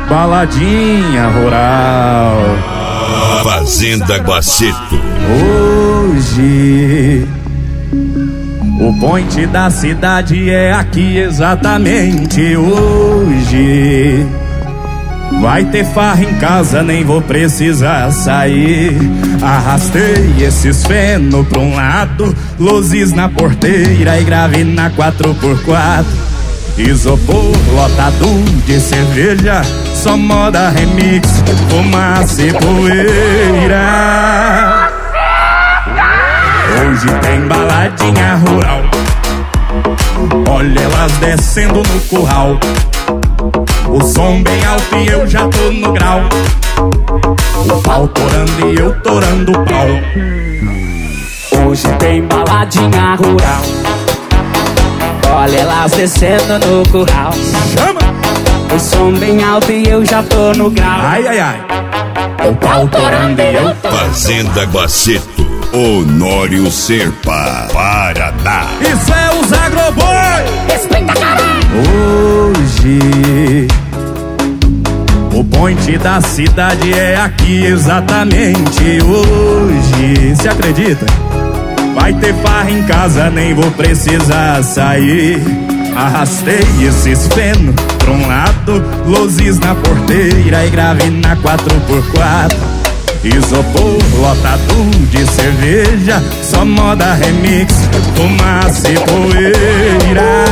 baladinha rural. Fazenda Guaceto. Hoje o point da cidade é aqui exatamente hoje. Vai ter farra em casa, nem vou precisar sair. Arrastei esses feno pra um lado, luzes na porteira e grave na 4x4. Isopor lotado de cerveja, só moda remix, fumaça e poeira. Hoje tem baladinha rural, olha elas descendo no curral. O som bem alto e eu já tô no grau. O pau torando e eu torando o pau. Hoje tem baladinha rural, olha elas descendo no curral. Chama! O som bem alto e eu já tô no grau. Ai, ai, ai. O pau torando e eu torando. Fazenda Guaceto, Honório Serpa, Paraná. Isso é os Agroboi. Respeita, caralho. Hoje o point da cidade é aqui exatamente hoje. Se acredita? Vai ter farra em casa, nem vou precisar sair. Arrastei esses feno pra um lado, luzes na porteira e grave na 4x4. Isopor lotado de cerveja, só moda remix, fumaça e poeira.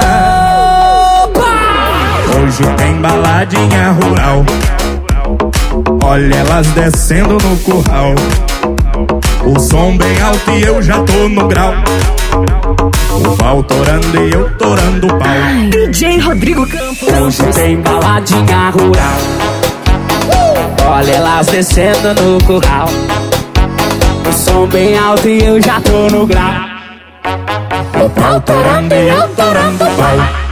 Hoje tem baladinha rural, olha elas descendo no curral. O som bem alto e eu já tô no grau. O pau torando e eu torando o pau. DJ Rodrigo Campos. Hoje tem baladinha rural, olha elas descendo no curral. O som bem alto e eu já tô no grau. O pau torando e eu torando o pau.